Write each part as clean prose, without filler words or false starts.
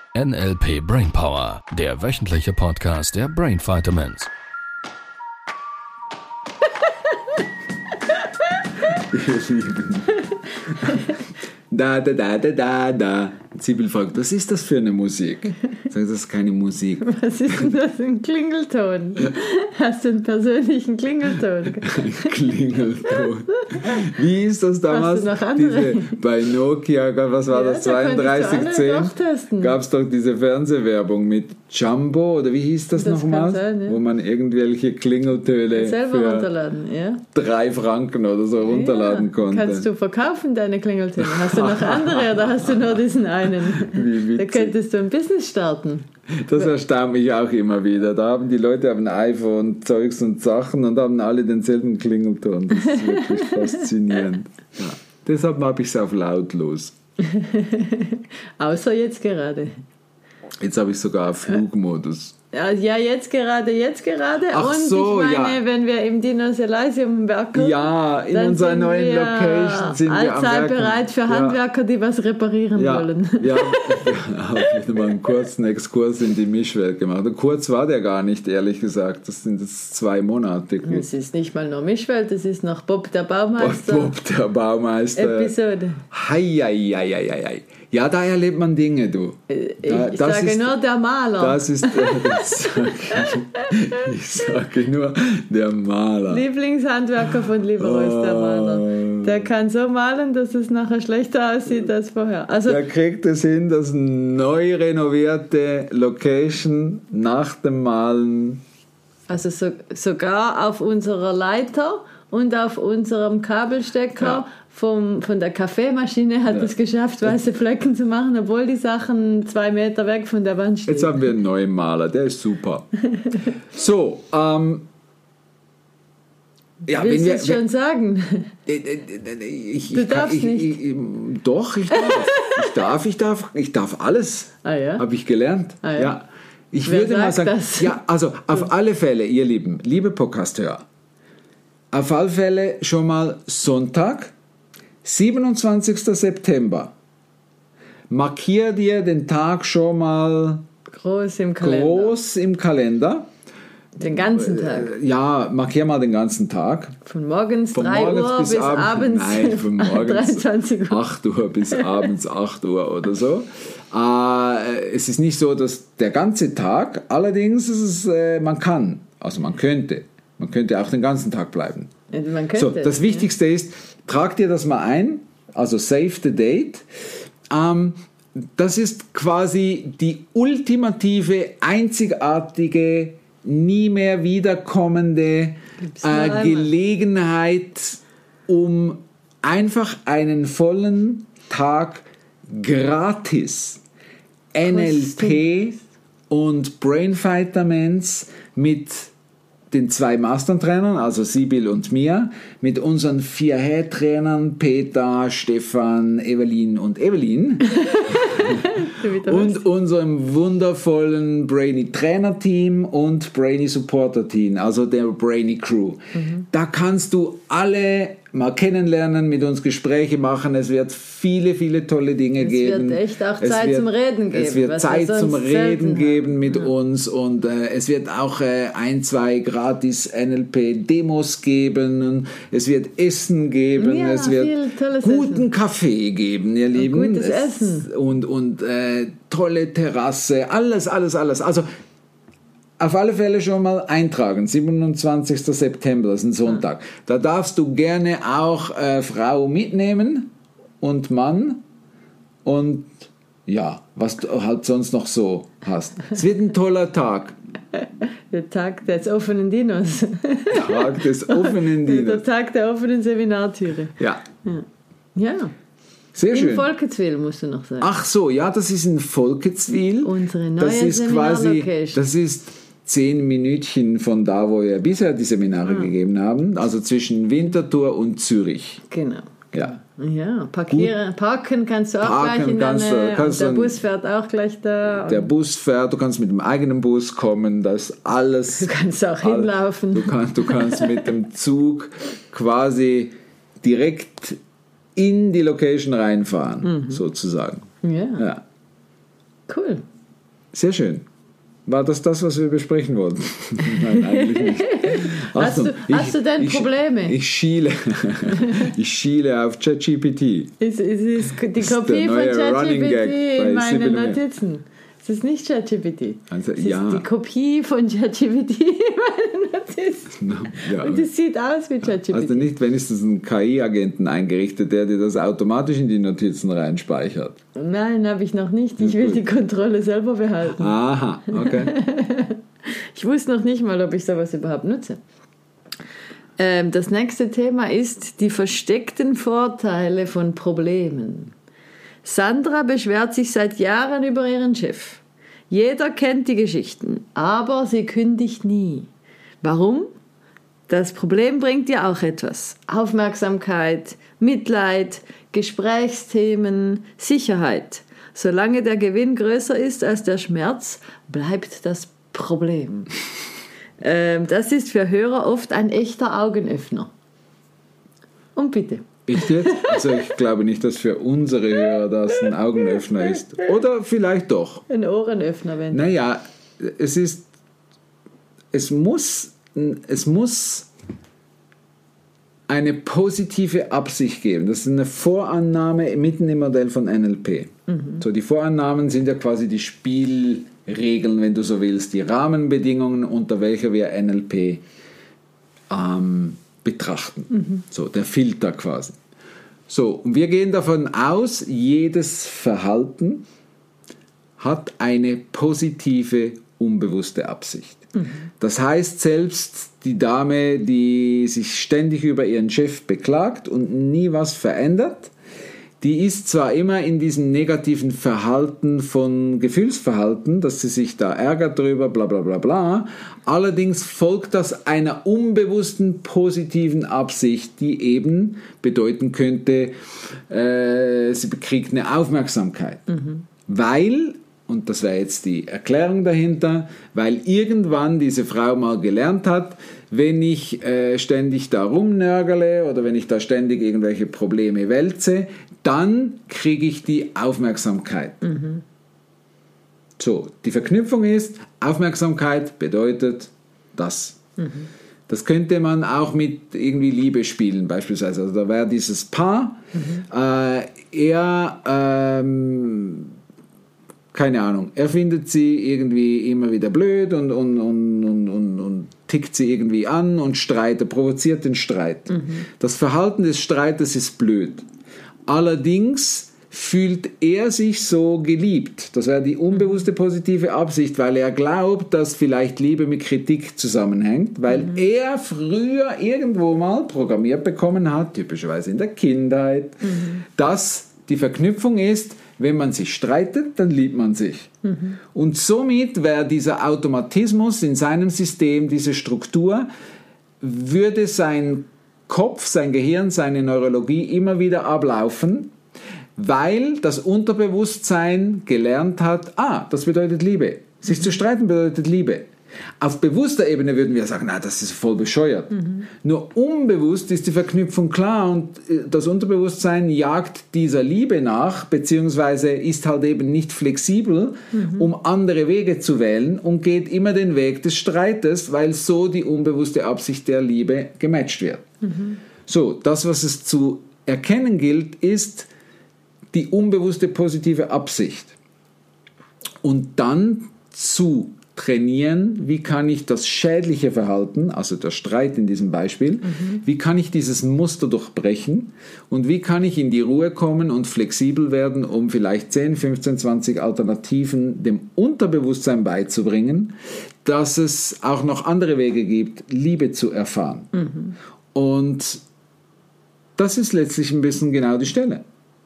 NLP Brainpower, der wöchentliche Podcast der Brain Vitamins. Ihr Lieben. Da. Sibyl fragt, was ist das für eine Musik? Sag, das ist keine Musik. Was ist denn das für ein Klingelton? Hast du einen persönlichen Klingelton? Ein Klingelton. Wie ist das damals? Hast du noch andere? Bei Nokia, was war das? Da konntest du alle durchtesten. Gab es doch diese Fernsehwerbung mit Jumbo, oder wie hieß das nochmal? Sein, ja. Wo man irgendwelche Klingeltöne selber für runterladen, ja. 3 Franken oder so runterladen konnte. Kannst du verkaufen, deine Klingeltöne? Hast du noch andere oder hast du nur diesen einen? Wie Da könntest du ein Business starten. Das erstaunt mich auch immer wieder. Da haben die Leute ein iPhone, Zeugs und Sachen und haben alle denselben Klingelton. Das ist wirklich faszinierend. Ja. Deshalb habe ich es auf lautlos. Außer jetzt gerade. Jetzt habe ich sogar auf Flugmodus. Ja, jetzt gerade. Ach und so, ich meine, ja. wenn wir im Dinos Elysium werkeln, Ja, in unserer neuen Location sind wir am allzeit Werken. bereit für Handwerker, die was reparieren wollen. Ja, ich habe mal einen kurzen Exkurs in die Mischwelt gemacht. Und kurz war der gar nicht, ehrlich gesagt. Das sind jetzt 2 Monate. Es ist nicht mal nur Mischwelt, es ist noch Bob der Baumeister. Bob der Baumeister. Episode. Hei. Ja, da erlebt man Dinge, du. Ich sage nur der Maler. Das ist, ich sage nur der Maler. Lieblingshandwerker von Libero ist der Maler. Der kann so malen, dass es nachher schlechter aussieht als vorher. Also, Der kriegt es hin, dass eine neu renovierte Location nach dem Malen. also sogar auf unserer Leiter und auf unserem Kabelstecker von der Kaffeemaschine hat es geschafft, weiße Flecken zu machen, obwohl die Sachen 2 Meter weg von der Wand stehen. Jetzt haben wir einen neuen Maler, der ist super. So, ja, Willst du es schon sagen? Du darfst nicht. Doch, ich darf. Ich darf alles. Ah ja? Habe ich gelernt. Ah ja? Ich Wer würde mal sagt sagen, das? ja, also auf alle Fälle, ihr Lieben, liebe Podcast-Hörer, auf alle Fälle schon mal Sonntag, 27. September. Markier dir den Tag schon mal Groß im Kalender. Den ganzen Tag. Ja, markier mal den ganzen Tag. Von morgens 3 Uhr bis abends Nein, von morgens 23 Uhr. 8 Uhr bis abends 8 Uhr oder so. Es ist nicht so, dass der ganze Tag, allerdings ist es, man könnte auch den ganzen Tag bleiben. Man könnte. So, das Wichtigste ist, trag dir das mal ein, also save the date. Das ist quasi die ultimative, einzigartige, nie mehr wiederkommende Gelegenheit, um einfach einen vollen Tag gratis NLP und Brain Vitamins mit den 2 Mastertrainern, also Sibyl und mir, mit unseren 4 Head-Trainern, Peter, Stefan, Evelyn und Evelyn und unserem wundervollen Brainy Trainer-Team und Brainy Supporter-Team, also der Brainy Crew. Da kannst du alle mal kennenlernen, mit uns Gespräche machen. Es wird viele, viele tolle Dinge geben. Es wird echt auch Zeit zum Reden geben. Es wird Zeit zum Reden geben mit uns und es wird auch 1, 2 gratis NLP-Demos geben. Es wird Essen geben. Ja, es wird guten Essen. Kaffee geben, ihr Lieben. Gutes Essen. Und tolle Terrasse. Alles. Also auf alle Fälle schon mal eintragen, 27. September, das ist ein Sonntag. Da darfst du gerne auch Frau mitnehmen und Mann und ja, was du halt sonst noch so hast. Es wird ein toller Tag. Der Tag des offenen Dinos. Tag des offenen Dinos. Der Tag der offenen Seminartüre. Ja. Ja. Sehr schön. In Volketswil musst du noch sagen. Ach so, ja, das ist in Volketswil. Unsere neue Das ist quasi, Seminarlocation. das ist 10 Minütchen von da, wo wir bisher die Seminare gegeben haben, also zwischen Winterthur und Zürich. Genau. Ja. Ja, parken kannst du auch gleich in der Nähe. Und der Bus fährt auch gleich da. Der Bus fährt, du kannst mit dem eigenen Bus kommen, das alles. Du kannst auch hinlaufen. Du kannst mit dem Zug quasi direkt in die Location reinfahren, sozusagen. Ja. Cool. Sehr schön. War das, was wir besprechen wollten? Nein, eigentlich nicht. Achtung, hast du denn Probleme? Ich schiele auf ChatGPT. Ist die Kopie von ChatGPT in meinen Notizen? Es ist nicht ChatGPT. Also, es ist die Kopie von ChatGPT in meinen Notizen. Ja. Und es sieht aus wie ChatGPT. Also nicht wenigstens einen KI-Agenten eingerichtet, der dir das automatisch in die Notizen reinspeichert? Nein, habe ich noch nicht. Ich will die Kontrolle selber behalten. Aha, okay. Ich wusste noch nicht mal, ob ich sowas überhaupt nutze. Das nächste Thema ist die versteckten Vorteile von Problemen. Sandra beschwert sich seit Jahren über ihren Chef. Jeder kennt die Geschichten, aber sie kündigt nie. Warum? Das Problem bringt ihr auch etwas. Aufmerksamkeit, Mitleid, Gesprächsthemen, Sicherheit. Solange der Gewinn größer ist als der Schmerz, bleibt das Problem. Das ist für Hörer oft ein echter Augenöffner. Und bitte. Ich glaube nicht, dass für unsere Hörer das ein Augenöffner ist. Oder vielleicht doch. Ein Ohrenöffner, wenn. Naja, es muss eine positive Absicht geben. Das ist eine Vorannahme mitten im Modell von NLP. So, die Vorannahmen sind ja quasi die Spielregeln, wenn du so willst, die Rahmenbedingungen, unter welcher wir NLP betrachten. So, der Filter quasi. So, und wir gehen davon aus, jedes Verhalten hat eine positive, unbewusste Absicht. Das heißt, selbst die Dame, die sich ständig über ihren Chef beklagt und nie was verändert, die ist zwar immer in diesem negativen Verhalten von Gefühlsverhalten, dass sie sich da ärgert drüber, bla bla bla bla, allerdings folgt das einer unbewussten positiven Absicht, die eben bedeuten könnte, sie bekriegt eine Aufmerksamkeit. Weil, und das wäre jetzt die Erklärung dahinter, weil irgendwann diese Frau mal gelernt hat, wenn ich ständig da rumnörgele oder wenn ich da ständig irgendwelche Probleme wälze, dann kriege ich die Aufmerksamkeit. So, die Verknüpfung ist, Aufmerksamkeit bedeutet das. Das könnte man auch mit irgendwie Liebe spielen beispielsweise. Also da wäre dieses Paar, keine Ahnung, er findet sie irgendwie immer wieder blöd und tickt sie irgendwie an und provoziert den Streit. Das Verhalten des Streiters ist blöd. Allerdings fühlt er sich so geliebt. Das wäre die unbewusste positive Absicht, weil er glaubt, dass vielleicht Liebe mit Kritik zusammenhängt, weil er früher irgendwo mal programmiert bekommen hat, typischerweise in der Kindheit, dass die Verknüpfung ist, wenn man sich streitet, dann liebt man sich. Und somit wäre dieser Automatismus in seinem System, diese Struktur, würde sein Kopf, sein Gehirn, seine Neurologie immer wieder ablaufen, weil das Unterbewusstsein gelernt hat, das bedeutet Liebe. Sich zu streiten bedeutet Liebe. Auf bewusster Ebene würden wir sagen, das ist voll bescheuert. Nur unbewusst ist die Verknüpfung klar und das Unterbewusstsein jagt dieser Liebe nach, beziehungsweise ist halt eben nicht flexibel, um andere Wege zu wählen und geht immer den Weg des Streites, weil so die unbewusste Absicht der Liebe gematcht wird. So, das, was es zu erkennen gilt, ist die unbewusste positive Absicht. Und dann zu trainieren, wie kann ich das schädliche Verhalten, also der Streit in diesem Beispiel, wie kann ich dieses Muster durchbrechen und wie kann ich in die Ruhe kommen und flexibel werden, um vielleicht 10, 15, 20 Alternativen dem Unterbewusstsein beizubringen, dass es auch noch andere Wege gibt, Liebe zu erfahren. Und das ist letztlich ein bisschen genau die Stelle.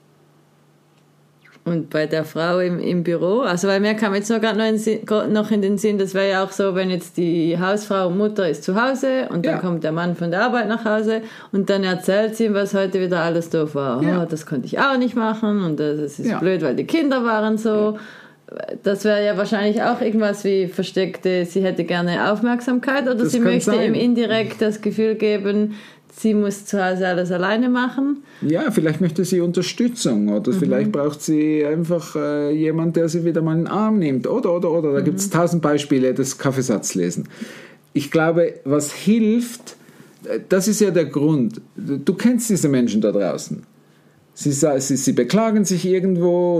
Und bei der Frau im Büro, also bei mir kam jetzt noch in den Sinn, das wäre ja auch so, wenn jetzt die Hausfrau, Mutter ist zu Hause und dann kommt der Mann von der Arbeit nach Hause und dann erzählt sie ihm, was heute wieder alles doof war. Ja. Das konnte ich auch nicht machen und das ist blöd, weil die Kinder waren so. Das wäre ja wahrscheinlich auch irgendwas wie versteckte, sie hätte gerne Aufmerksamkeit oder das sie möchte sein. ihm indirekt das Gefühl geben, sie muss zu Hause alles alleine machen. Ja, vielleicht möchte sie Unterstützung oder vielleicht braucht sie einfach jemand, der sie wieder mal in den Arm nimmt. Oder. Da gibt es 1000 Beispiele des Kaffeesatzlesen. Ich glaube, was hilft, das ist ja der Grund. Du kennst diese Menschen da draußen. Sie beklagen sich irgendwo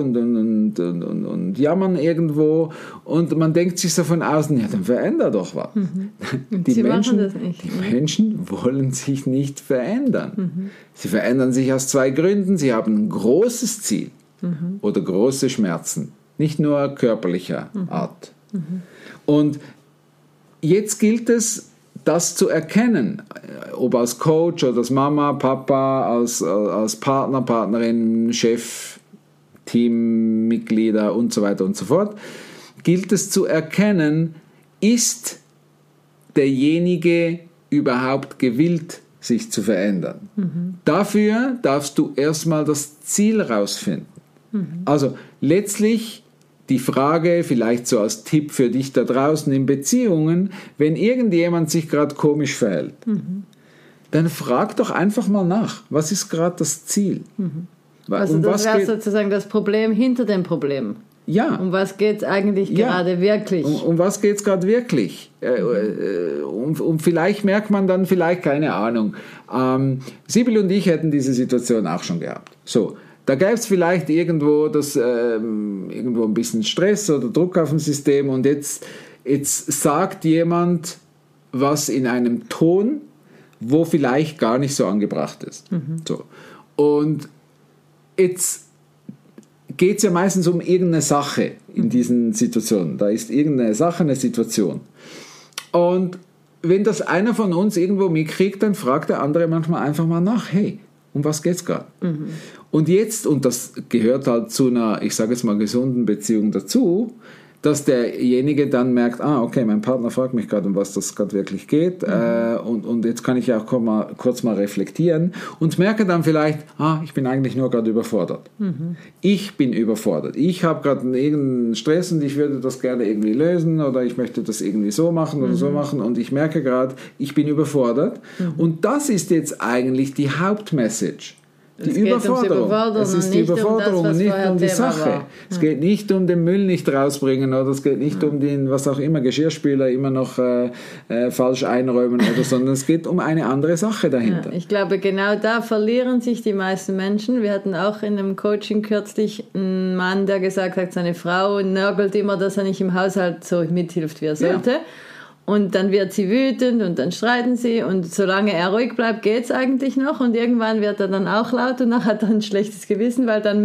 und jammern irgendwo und man denkt sich so von außen, ja, dann veränder doch was. Die Menschen wollen sich nicht verändern. Sie verändern sich aus 2 Gründen. Sie haben ein großes Ziel oder große Schmerzen, nicht nur körperlicher Art. Und jetzt gilt es, das zu erkennen, ob als Coach oder als Mama, Papa, als Partner, Partnerin, Chef, Teammitglieder und so weiter und so fort, gilt es zu erkennen, ist derjenige überhaupt gewillt, sich zu verändern. Dafür darfst du erstmal das Ziel rausfinden. Also letztlich die Frage, vielleicht so als Tipp für dich da draußen in Beziehungen, wenn irgendjemand sich gerade komisch verhält, dann frag doch einfach mal nach, was ist gerade das Ziel? Also das wäre sozusagen das Problem hinter dem Problem. Ja. Um was geht es eigentlich gerade wirklich? Um was geht es gerade wirklich? Und vielleicht merkt man dann keine Ahnung. Sibyl und ich hätten diese Situation auch schon gehabt. So. Da gäbe es vielleicht irgendwo ein bisschen Stress oder Druck auf dem System und jetzt sagt jemand was in einem Ton, wo vielleicht gar nicht so angebracht ist. So. Und jetzt geht es ja meistens um irgendeine Sache in diesen Situationen. Da ist irgendeine Sache, eine Situation. Und wenn das einer von uns irgendwo mitkriegt, dann fragt der andere manchmal einfach mal nach, hey, um was geht's gerade? Und jetzt, und das gehört halt zu einer, ich sage jetzt mal, gesunden Beziehung dazu, dass derjenige dann merkt, okay, mein Partner fragt mich gerade, um was das gerade wirklich geht, und jetzt kann ich auch kurz mal reflektieren und merke dann vielleicht, ich bin eigentlich nur gerade überfordert. Ich bin überfordert. Ich habe gerade irgendeinen Stress und ich würde das gerne irgendwie lösen oder ich möchte das irgendwie so machen oder so machen und ich merke gerade, ich bin überfordert. Und das ist jetzt eigentlich die Hauptmessage. Die Überforderung. Es ist die Überforderung und nicht um die Sache. Es geht nicht um den Müll nicht rausbringen oder es geht nicht um den, was auch immer, Geschirrspüler immer noch falsch einräumen oder, sondern es geht um eine andere Sache dahinter. Ja, ich glaube, genau da verlieren sich die meisten Menschen. Wir hatten auch in einem Coaching kürzlich einen Mann, der gesagt hat, seine Frau nörgelt immer, dass er nicht im Haushalt so mithilft, wie er sollte. Ja. Und dann wird sie wütend und dann streiten sie und solange er ruhig bleibt, geht es eigentlich noch und irgendwann wird er dann auch laut und dann hat er ein schlechtes Gewissen, weil dann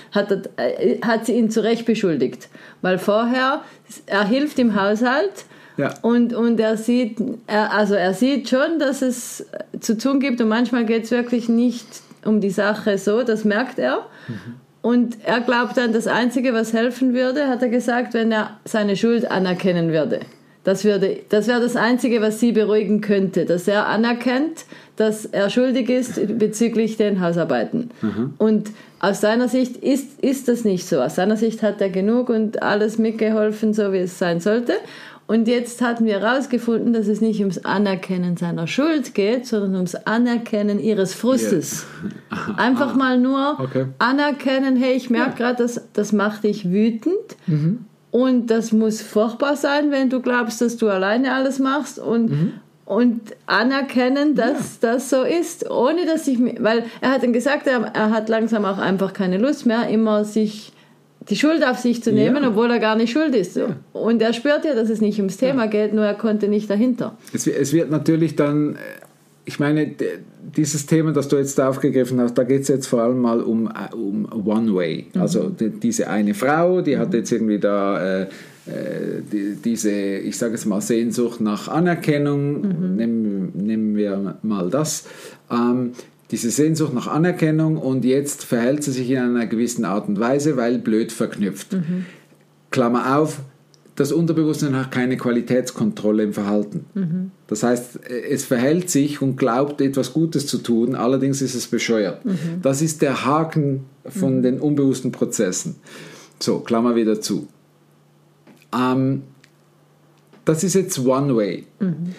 hat sie ihn zu Recht beschuldigt. Weil vorher, er hilft im Haushalt und er sieht schon, dass es zu tun gibt und manchmal geht es wirklich nicht um die Sache so, das merkt er. Und er glaubt dann, das Einzige, was helfen würde, hat er gesagt, wenn er seine Schuld anerkennen würde. Das wäre das Einzige, was sie beruhigen könnte, dass er anerkennt, dass er schuldig ist bezüglich den Hausarbeiten. Und aus seiner Sicht ist das nicht so. Aus seiner Sicht hat er genug und alles mitgeholfen, so wie es sein sollte. Und jetzt hatten wir herausgefunden, dass es nicht ums Anerkennen seiner Schuld geht, sondern ums Anerkennen ihres Frustes. Einfach mal nur anerkennen, hey, ich merke gerade, das macht dich wütend. Und das muss furchtbar sein, wenn du glaubst, dass du alleine alles machst und anerkennen, dass das so ist, ohne dass weil er hat dann gesagt, er hat langsam auch einfach keine Lust mehr, immer sich die Schuld auf sich zu nehmen, obwohl er gar nicht schuld ist. Ja. Und er spürt ja, dass es nicht ums Thema geht, nur er konnte nicht dahinter. Es wird natürlich dann, ich meine, dieses Thema, das du jetzt aufgegriffen hast, da geht es jetzt vor allem mal um One Way. Also diese eine Frau, die hat jetzt irgendwie da diese, ich sage jetzt mal, Sehnsucht nach Anerkennung, nehmen wir mal das, diese Sehnsucht nach Anerkennung und jetzt verhält sie sich in einer gewissen Art und Weise, weil blöd verknüpft. Klammer auf, das Unterbewusstsein hat keine Qualitätskontrolle im Verhalten. Das heißt, es verhält sich und glaubt, etwas Gutes zu tun, allerdings ist es bescheuert. Das ist der Haken von den unbewussten Prozessen. So, Klammer wieder zu. Das ist jetzt One Way.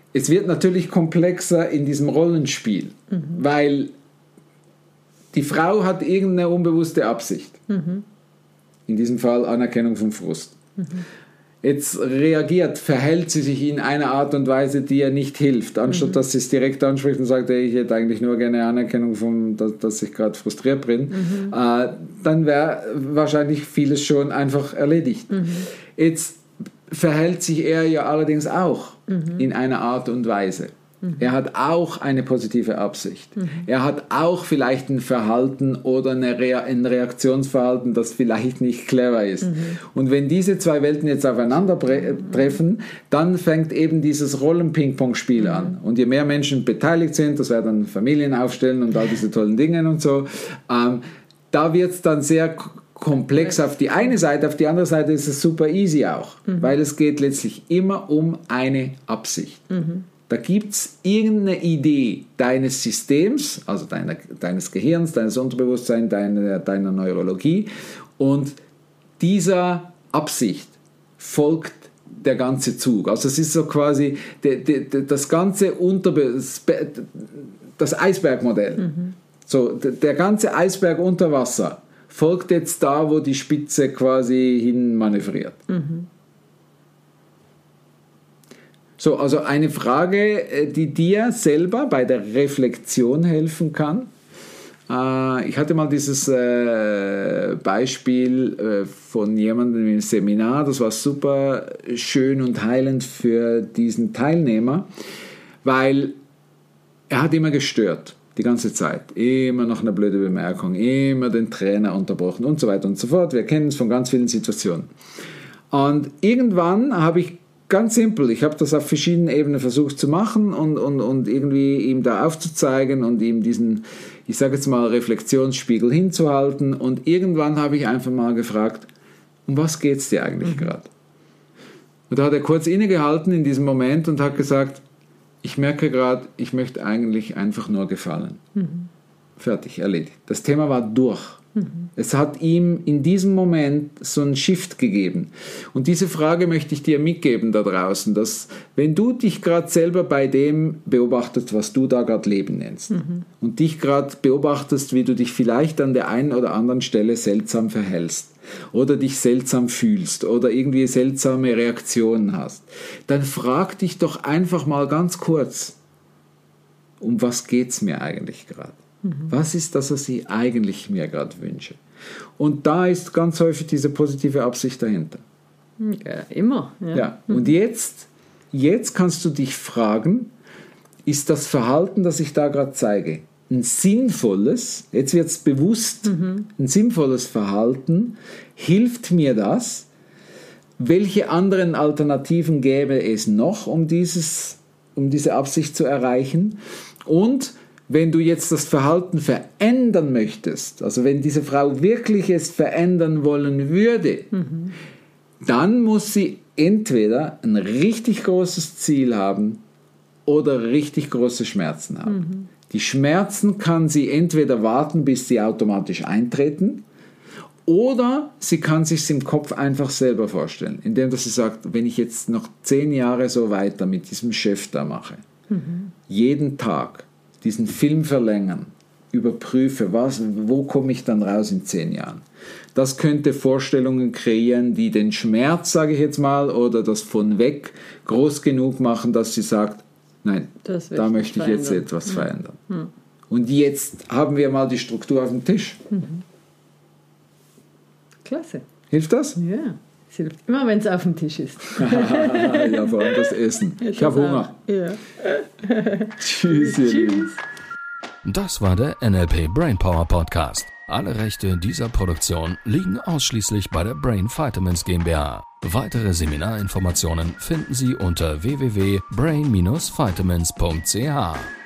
es wird natürlich komplexer in diesem Rollenspiel, weil die Frau hat irgendeine unbewusste Absicht. In diesem Fall Anerkennung von Frust. Jetzt verhält sie sich in einer Art und Weise, die ihr nicht hilft, anstatt dass sie es direkt anspricht und sagt, hey, ich hätte eigentlich nur gerne Anerkennung, dass ich gerade frustriert bin, dann wäre wahrscheinlich vieles schon einfach erledigt. Jetzt verhält sich er ja allerdings auch in einer Art und Weise. Er hat auch eine positive Absicht. Er hat auch vielleicht ein Verhalten oder ein Reaktionsverhalten, das vielleicht nicht clever ist. Und wenn diese zwei Welten jetzt aufeinandertreffen, dann fängt eben dieses Rollen-Ping-Pong-Spiel an. Und je mehr Menschen beteiligt sind, das wäre dann Familien aufstellen und all diese tollen Dinge und so, da wird es dann sehr komplex auf die eine Seite, auf die andere Seite ist es super easy auch, weil es geht letztlich immer um eine Absicht. Da gibt es irgendeine Idee deines Systems, also deines Gehirns, deines Unterbewusstseins, deiner Neurologie, und dieser Absicht folgt der ganze Zug. Also es ist so quasi das ganze das Eisbergmodell. So, der ganze Eisberg unter Wasser folgt jetzt da, wo die Spitze quasi hin manövriert. So, also eine Frage, die dir selber bei der Reflexion helfen kann. Ich hatte mal dieses Beispiel von jemandem im Seminar, das war super schön und heilend für diesen Teilnehmer, weil er hat immer gestört, die ganze Zeit. Immer noch eine blöde Bemerkung, immer den Trainer unterbrochen und so weiter und so fort. Wir kennen es von ganz vielen Situationen. Und irgendwann habe ich ganz simpel, ich habe das auf verschiedenen Ebenen versucht zu machen und irgendwie ihm da aufzuzeigen und ihm diesen, ich sage jetzt mal, Reflexionsspiegel hinzuhalten, und irgendwann habe ich einfach mal gefragt, um was geht es dir eigentlich gerade? Und da hat er kurz innegehalten in diesem Moment und hat gesagt, ich merke gerade, ich möchte eigentlich einfach nur gefallen. Fertig, erledigt. Das Thema war durch. Es hat ihm in diesem Moment so einen Shift gegeben. Und diese Frage möchte ich dir mitgeben da draußen, dass wenn du dich gerade selber bei dem beobachtest, was du da gerade Leben nennst, und dich gerade beobachtest, wie du dich vielleicht an der einen oder anderen Stelle seltsam verhältst oder dich seltsam fühlst oder irgendwie seltsame Reaktionen hast, dann frag dich doch einfach mal ganz kurz, um was geht es mir eigentlich gerade? Was ist das, was ich eigentlich mir gerade wünsche? Und da ist ganz häufig diese positive Absicht dahinter. Ja, immer. Ja. Und jetzt kannst du dich fragen, ist das Verhalten, das ich da gerade zeige, ein sinnvolles, jetzt wird es bewusst, ein sinnvolles Verhalten, hilft mir das? Welche anderen Alternativen gäbe es noch, um diese Absicht zu erreichen? Und wenn du jetzt das Verhalten verändern möchtest, also wenn diese Frau wirklich es verändern wollen würde, dann muss sie entweder ein richtig großes Ziel haben oder richtig große Schmerzen haben. Die Schmerzen kann sie entweder warten, bis sie automatisch eintreten, oder sie kann sich im Kopf einfach selber vorstellen, indem sie sagt, wenn ich jetzt noch 10 Jahre so weiter mit diesem Chef da mache, jeden Tag diesen Film verlängern, überprüfe, wo komme ich dann raus in 10 Jahren. Das könnte Vorstellungen kreieren, die den Schmerz, sage ich jetzt mal, oder das von weg groß genug machen, dass sie sagt, nein, da möchte ich jetzt etwas verändern. Und jetzt haben wir mal die Struktur auf dem Tisch. Klasse. Hilft das? Ja, es hilft immer, wenn es auf dem Tisch ist. Ja, vor allem das Essen. Ich habe Hunger. Ja. Tschüss, ihr Lieben. Das war der NLP Brainpower Podcast. Alle Rechte dieser Produktion liegen ausschließlich bei der Brain Vitamins GmbH. Weitere Seminarinformationen finden Sie unter www.brain-vitamins.ch.